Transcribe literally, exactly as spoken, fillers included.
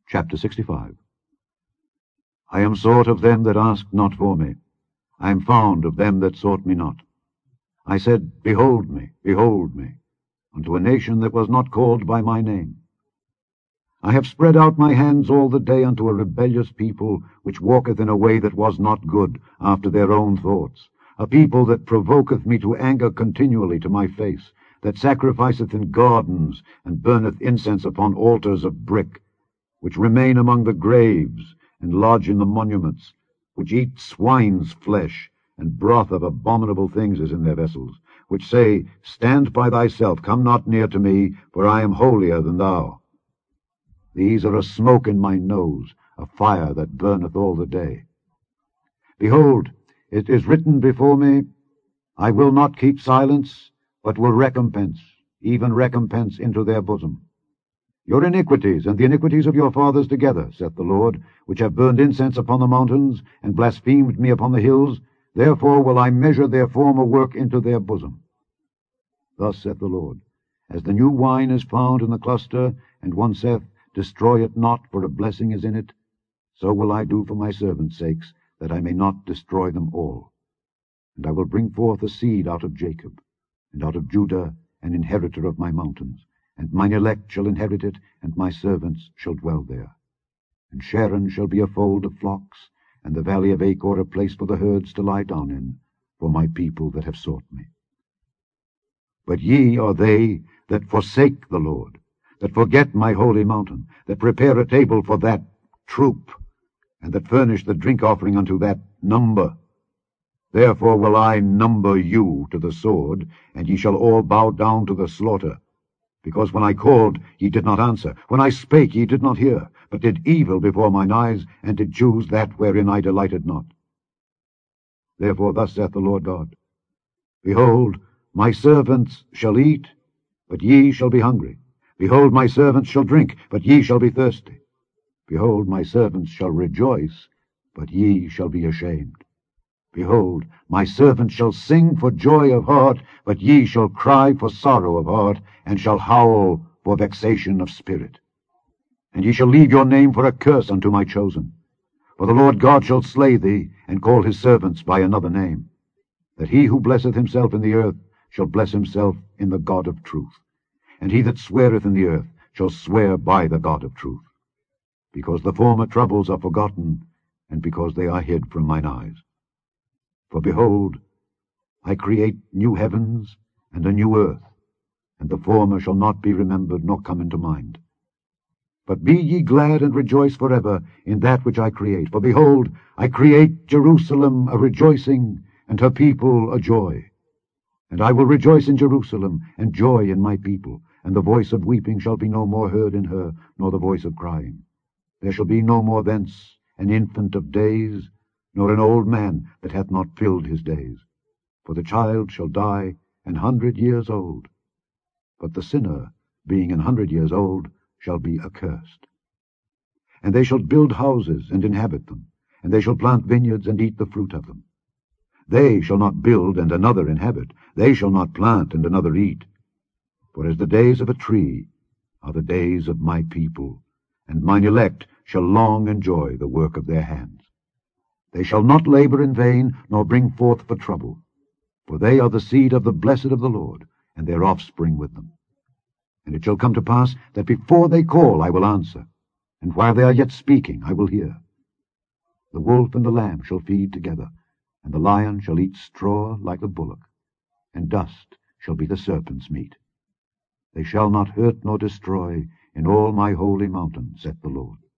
Chapter sixty-five. I am sought of them that asked not for me. I am found of them that sought me not. I said, Behold me, behold me, unto a nation that was not called by my name. I have spread out my hands all the day unto a rebellious people, which walketh in a way that was not good, after their own thoughts, a people that provoketh me to anger continually to my face, that sacrificeth in gardens, and burneth incense upon altars of brick, which remain among the graves, and lodge in the monuments, which eat swine's flesh, and broth of abominable things is in their vessels, which say, Stand by thyself, come not near to me, for I am holier than thou. These are a smoke in my nose, a fire that burneth all the day. Behold, it is written before me, I will not keep silence, but will recompense, even recompense into their bosom. Your iniquities and the iniquities of your fathers together, saith the Lord, which have burned incense upon the mountains, and blasphemed me upon the hills, therefore will I measure their former work into their bosom. Thus saith the Lord, As the new wine is found in the cluster, and one saith, Destroy it not, for a blessing is in it, so will I do for my servants' sakes, that I may not destroy them all. And I will bring forth a seed out of Jacob, and out of Judah an inheritor of my mountains, and mine elect shall inherit it, and my servants shall dwell there. And Sharon shall be a fold of flocks, and the valley of Achor a place for the herds to lie down in, for my people that have sought me. But ye are they that forsake the Lord, that forget my holy mountain, that prepare a table for that troop, and that furnish the drink offering unto that number. Therefore will I number you to the sword, and ye shall all bow down to the slaughter. Because when I called, ye did not answer. When I spake, ye did not hear, but did evil before mine eyes, and did choose that wherein I delighted not. Therefore thus saith the Lord God, Behold, my servants shall eat, but ye shall be hungry. Behold, my servants shall drink, but ye shall be thirsty. Behold, my servants shall rejoice, but ye shall be ashamed. Behold, my servants shall sing for joy of heart, but ye shall cry for sorrow of heart, and shall howl for vexation of spirit. And ye shall leave your name for a curse unto my chosen. For the Lord God shall slay thee, and call his servants by another name, that he who blesseth himself in the earth shall bless himself in the God of truth. And he that sweareth in the earth shall swear by the God of truth, because the former troubles are forgotten, and because they are hid from mine eyes. For behold, I create new heavens and a new earth, and the former shall not be remembered nor come into mind. But be ye glad and rejoice forever in that which I create. For behold, I create Jerusalem a rejoicing, and her people a joy. And I will rejoice in Jerusalem, and joy in my people, and the voice of weeping shall be no more heard in her, nor the voice of crying. There shall be no more thence an infant of days, nor an old man that hath not filled his days. For the child shall die an hundred years old, but the sinner, being an hundred years old, shall be accursed. And they shall build houses and inhabit them, and they shall plant vineyards and eat the fruit of them. They shall not build and another inhabit, they shall not plant and another eat. For as the days of a tree are the days of my people, and mine elect shall long enjoy the work of their hands. They shall not labor in vain, nor bring forth for trouble. For they are the seed of the blessed of the Lord, and their offspring with them. And it shall come to pass that before they call I will answer, and while they are yet speaking I will hear. The wolf and the lamb shall feed together, and the lion shall eat straw like the bullock, and dust shall be the serpent's meat. They shall not hurt nor destroy in all my holy mountain, saith the Lord.